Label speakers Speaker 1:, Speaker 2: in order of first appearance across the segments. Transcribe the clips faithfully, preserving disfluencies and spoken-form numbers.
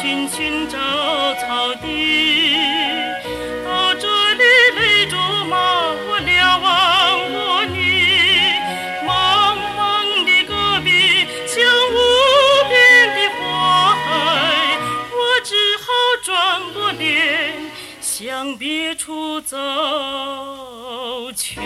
Speaker 1: 寻寻找草地，到这里泪珠马，我瞭望我你，茫茫的戈壁像无边的花海，我只好转过脸向别处走去。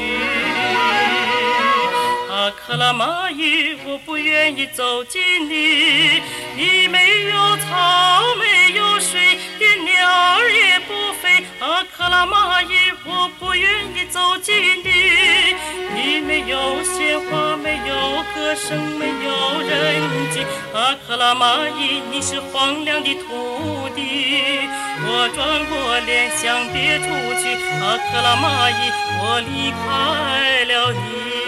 Speaker 1: 啊，克拉玛依，我不愿意走进你，你没有草，没有水，连鸟儿也不飞。啊，克拉玛依，我不愿意走进你，你没有鲜花，没有歌声，没有人迹。啊，克拉玛依，你是荒凉的土地，我转过脸向别处去。啊，克拉玛依，我离开了你。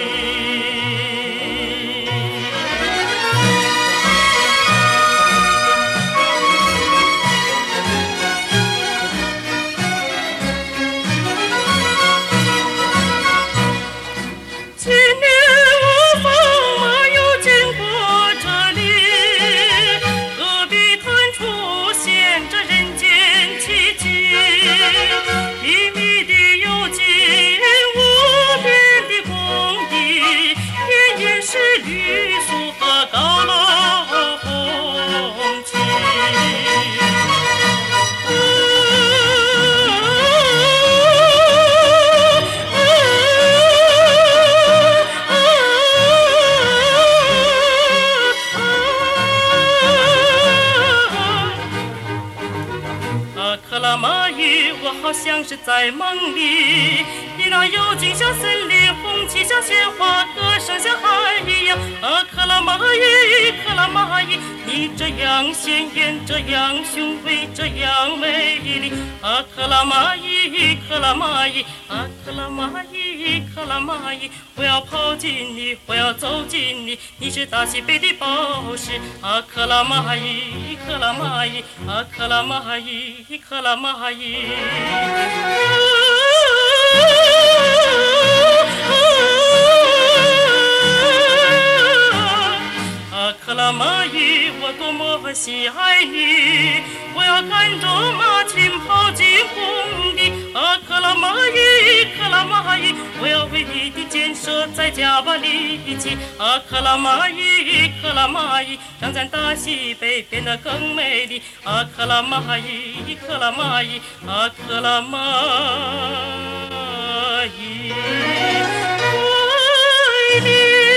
Speaker 1: 好像是在梦里，你那幽静像森林，红旗像鲜花，歌声像海一样。啊，克拉玛依，克拉玛依，你这样鲜艳，这样雄伟，这样美丽。啊，克拉玛依，克拉玛依，啊，克拉玛依，克拉玛依，我要跑进你，我要走进你，你是大西北的宝石。啊，克拉玛依，克拉玛依，啊，克拉玛依，克拉玛依。啊，克拉玛依，我多么喜爱你，我要赶着马群跑进红地。啊，克拉玛依，克拉玛依，我要为你的建设再加把力气。啊，克拉玛依，克拉玛依，让咱大西北变得更美丽。啊，克拉玛依，克拉玛依，啊，克拉玛依，爱你。